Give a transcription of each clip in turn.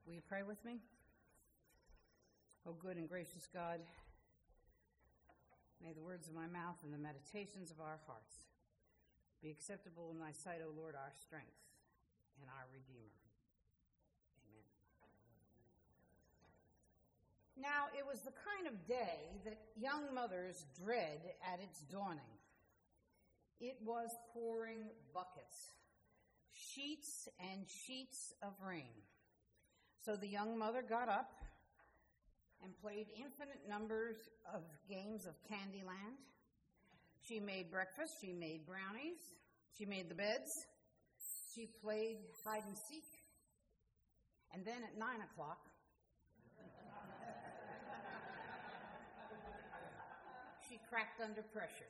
Will you pray with me? Oh, good and gracious God, may the words of my mouth and the meditations of our hearts be acceptable in thy sight, O Lord, our strength and our Redeemer. Amen. Now, it was the kind of day that young mothers dread at its dawning. It was pouring buckets, sheets and sheets of rain. So the young mother got up and played infinite numbers of games of Candyland. She made breakfast, she made brownies, she made the beds, she played hide and seek. And then at 9 o'clock, she cracked under pressure.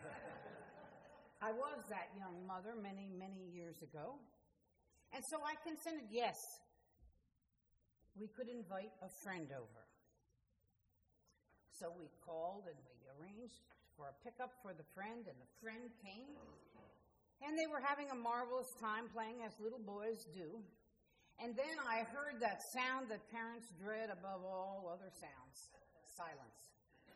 I was that young mother many, many years ago. And so I consented, yes, we could invite a friend over. So we called and we arranged for a pickup for the friend, and the friend came. And they were having a marvelous time playing as little boys do. And then I heard that sound that parents dread above all other sounds, silence.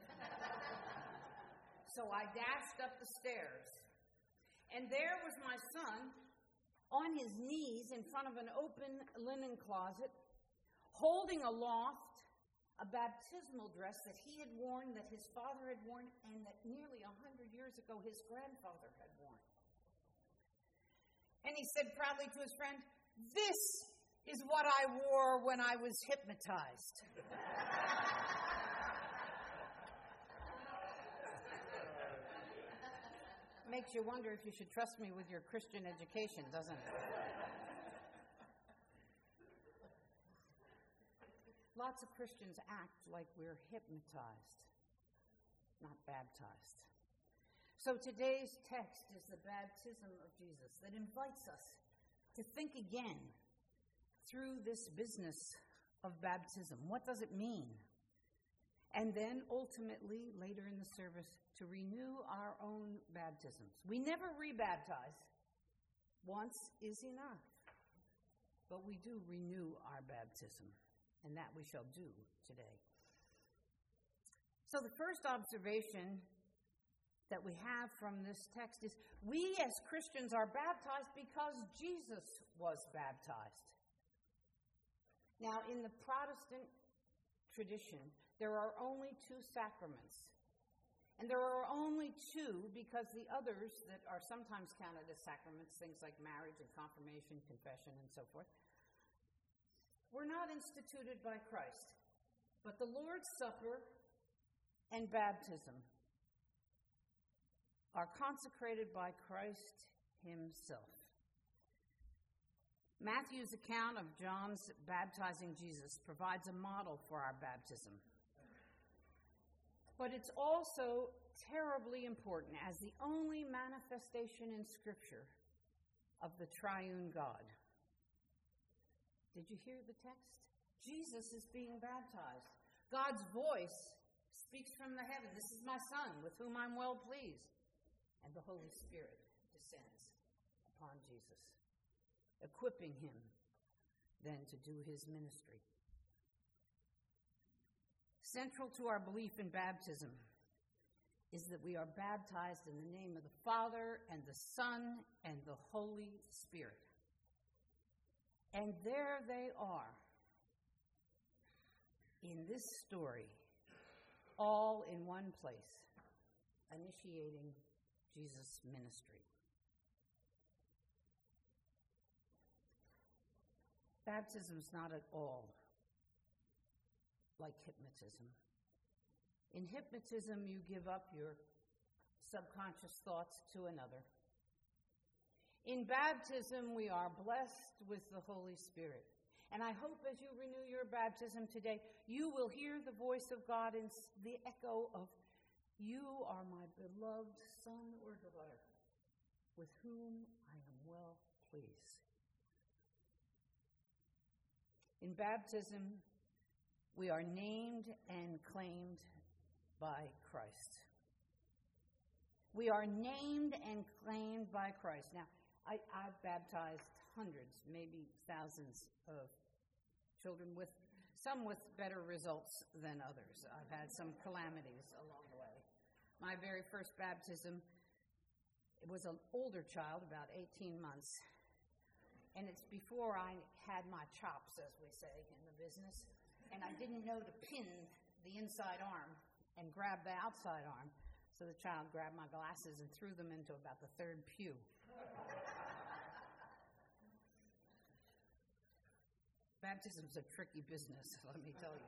So I dashed up the stairs. And there was my son on his knees in front of an open linen closet, holding aloft a baptismal dress that he had worn, that his father had worn, and that nearly 100 years ago his grandfather had worn. And he said proudly to his friend, "This is what I wore when I was hypnotized." Makes you wonder if you should trust me with your Christian education, doesn't it? Lots of Christians act like we're hypnotized, not baptized. So today's text is the baptism of Jesus that invites us to think again through this business of baptism. What does it mean? And then ultimately, later in the service, to renew our own baptisms. We never rebaptize. Once is enough. But we do renew our baptism. And that we shall do today. So the first observation that we have from this text is we as Christians are baptized because Jesus was baptized. Now, in the Protestant tradition, there are only two sacraments. And there are only two because the others that are sometimes counted as sacraments, things like marriage and confirmation, confession, and so forth, were not instituted by Christ. But the Lord's Supper and baptism are consecrated by Christ himself. Matthew's account of John's baptizing Jesus provides a model for our baptism. But it's also terribly important as the only manifestation in Scripture of the triune God. Did you hear the text? Jesus is being baptized. God's voice speaks from the heaven. This is my Son, with whom I'm well pleased. And the Holy Spirit descends upon Jesus, equipping him then to do his ministry. Central to our belief in baptism is that we are baptized in the name of the Father and the Son and the Holy Spirit. And there they are in this story, all in one place, initiating Jesus' ministry. Baptism is not at all like hypnotism. In hypnotism, you give up your subconscious thoughts to another. In baptism, we are blessed with the Holy Spirit. And I hope as you renew your baptism today, you will hear the voice of God in the echo of, "You are my beloved Son or daughter, with whom I am well pleased." In baptism, we are named and claimed by Christ. We are named and claimed by Christ. Now, I've baptized hundreds, maybe thousands of children some with better results than others. I've had some calamities along the way. My very first baptism, it was an older child, about 18 months. And it's before I had my chops, as we say in the business. And I didn't know to pin the inside arm and grab the outside arm. So the child grabbed my glasses and threw them into about the third pew. Baptism's a tricky business, let me tell you.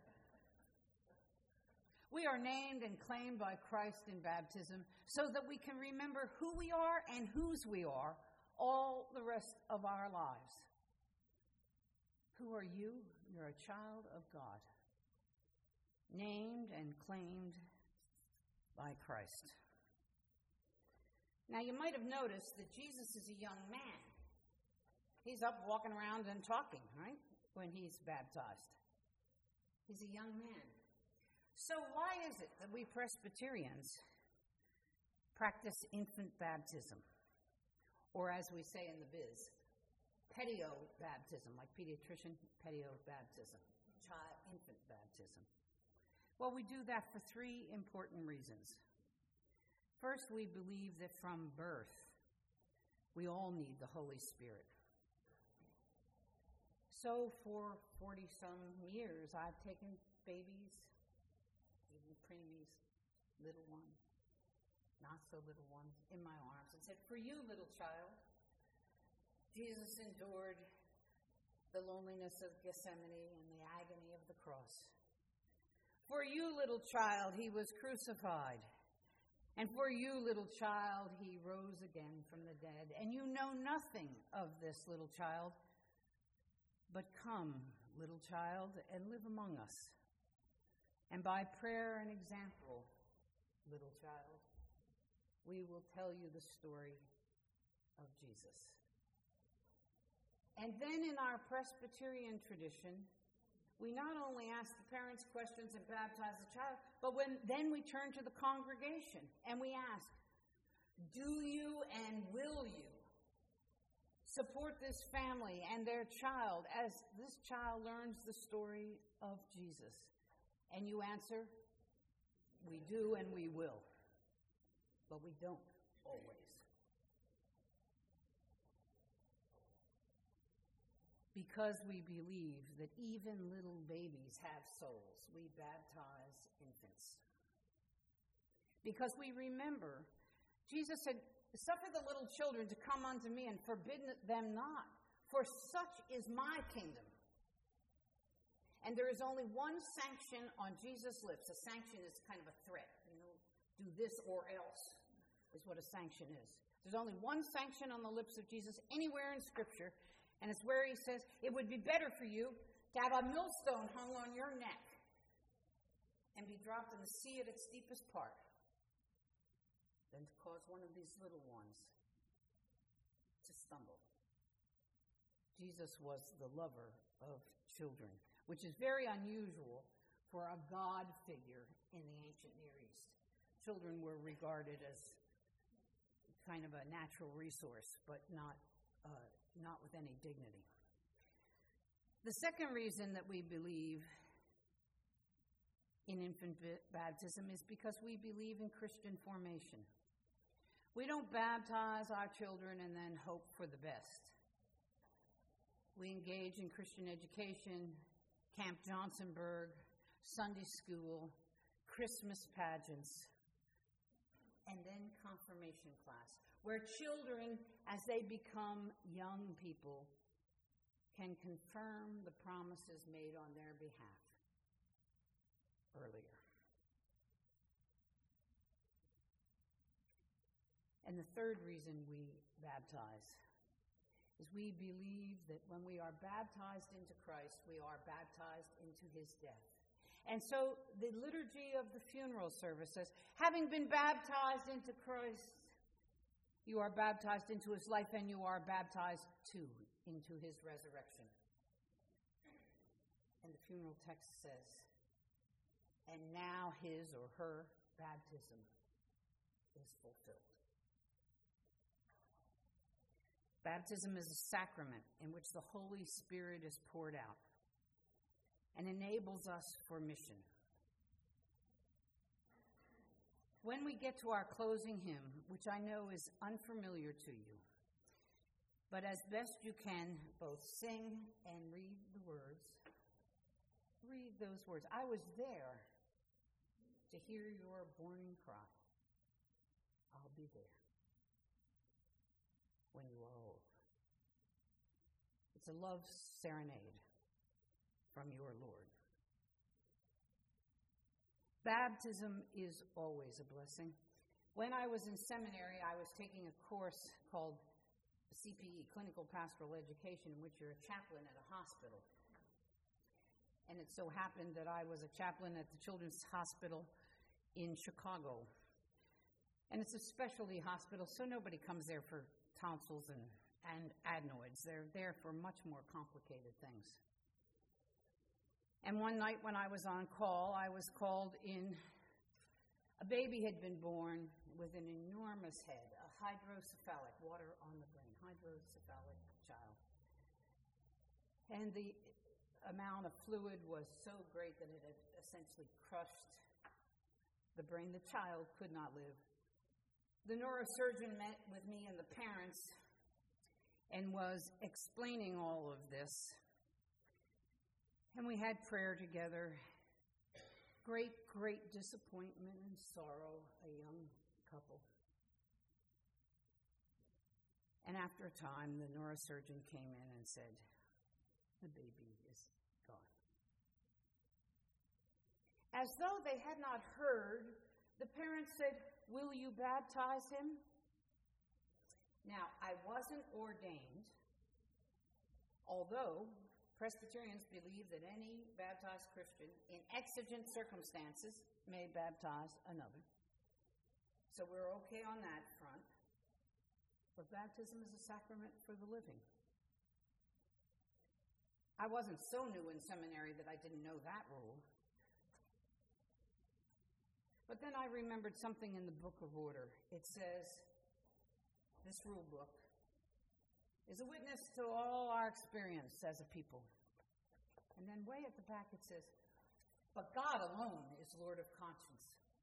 We are named and claimed by Christ in baptism so that we can remember who we are and whose we are all the rest of our lives. Who are you? You're a child of God, named and claimed by Christ. Now, you might have noticed that Jesus is a young man. He's up walking around and talking, right, when he's baptized. He's a young man. So why is it that we Presbyterians practice infant baptism? Or as we say in the biz, pedio baptism, like pediatrician, pedio baptism, infant baptism. Well, we do that for three important reasons. First, we believe that from birth, we all need the Holy Spirit. So for 40-some years, I've taken babies, even preemies, little ones, not so little ones, in my arms and said, "For you, little child, Jesus endured the loneliness of Gethsemane and the agony of the cross. For you, little child, he was crucified. And for you, little child, he rose again from the dead. And you know nothing of this, little child. But come, little child, and live among us. And by prayer and example, little child, we will tell you the story of Jesus." And then in our Presbyterian tradition, we not only ask the parents questions and baptize the child, but then we turn to the congregation and we ask, do you and will you support this family and their child as this child learns the story of Jesus? And you answer, we do and we will. But we don't always. Because we believe that even little babies have souls, we baptize infants. Because we remember, Jesus said, "Suffer the little children to come unto me and forbid them not, for such is my kingdom." And there is only one sanction on Jesus' lips. A sanction is kind of a threat. Do this or else is what a sanction is. There's only one sanction on the lips of Jesus anywhere in Scripture, and it's where he says, it would be better for you to have a millstone hung on your neck and be dropped in the sea at its deepest part than to cause one of these little ones to stumble. Jesus was the lover of children, which is very unusual for a God figure in the ancient Near East. Children were regarded as kind of a natural resource, but not with any dignity. The second reason that we believe in infant baptism is because we believe in Christian formation. We don't baptize our children and then hope for the best. We engage in Christian education, Camp Johnsonburg, Sunday school, Christmas pageants, and then confirmation class, where children, as they become young people, can confirm the promises made on their behalf earlier. And the third reason we baptize is we believe that when we are baptized into Christ, we are baptized into his death. And so the liturgy of the funeral service says, having been baptized into Christ, you are baptized into his life, and you are baptized too into his resurrection. And the funeral text says, and now his or her baptism is fulfilled. Baptism is a sacrament in which the Holy Spirit is poured out. and enables us for mission. When we get to our closing hymn, which I know is unfamiliar to you, but as best you can, both sing and read the words. Read those words. I was there to hear your warning cry. I'll be there when you are old. It's a love serenade from your Lord. Baptism is always a blessing. When I was in seminary, I was taking a course called CPE, Clinical Pastoral Education, in which you're a chaplain at a hospital. And it so happened that I was a chaplain at the Children's Hospital in Chicago. And it's a specialty hospital, so nobody comes there for tonsils and adenoids. They're there for much more complicated things. And one night when I was on call, I was called in. A baby had been born with an enormous head, a hydrocephalic, water on the brain, hydrocephalic child. And the amount of fluid was so great that it had essentially crushed the brain. The child could not live. The neurosurgeon met with me and the parents and was explaining all of this. And we had prayer together. Great, great disappointment and sorrow, a young couple. And after a time, the neurosurgeon came in and said, the baby is gone. As though they had not heard, the parents said, will you baptize him? Now, I wasn't ordained, although Presbyterians believe that any baptized Christian in exigent circumstances may baptize another. So we're okay on that front. But baptism is a sacrament for the living. I wasn't so new in seminary that I didn't know that rule. But then I remembered something in the Book of Order. It says, this rule book is a witness to all our experience as a people. And then way at the back it says, but God alone is Lord of conscience.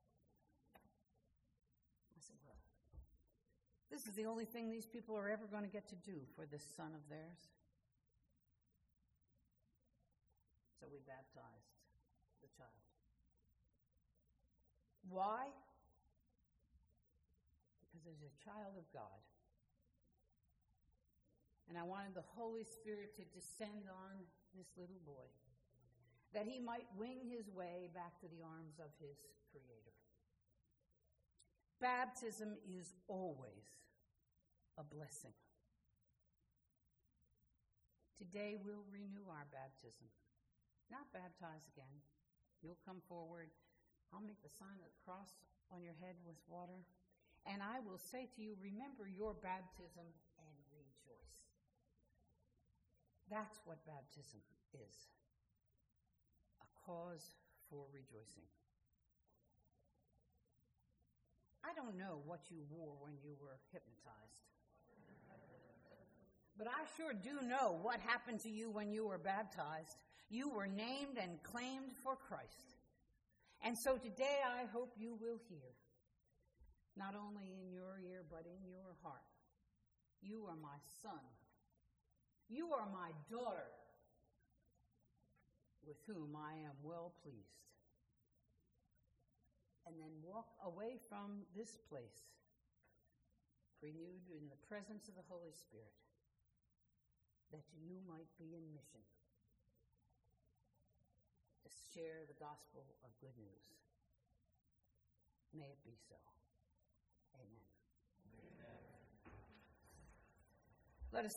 I said, well, this is the only thing these people are ever going to get to do for this son of theirs. So we baptized the child. Why? Because he's a child of God. And I wanted the Holy Spirit to descend on this little boy, that he might wing his way back to the arms of his Creator. Baptism is always a blessing. Today we'll renew our baptism. Not baptize again. You'll come forward. I'll make the sign of the cross on your head with water. And I will say to you, remember your baptism and rejoice. That's what baptism is. A cause for rejoicing. I don't know what you wore when you were hypnotized. But I sure do know what happened to you when you were baptized. You were named and claimed for Christ. And so today I hope you will hear, not only in your ear, but in your heart, you are my son. You are my daughter, with whom I am well pleased. And then walk away from this place, renewed in the presence of the Holy Spirit, that you might be in mission to share the gospel of good news. May it be so. Amen. Amen. Let us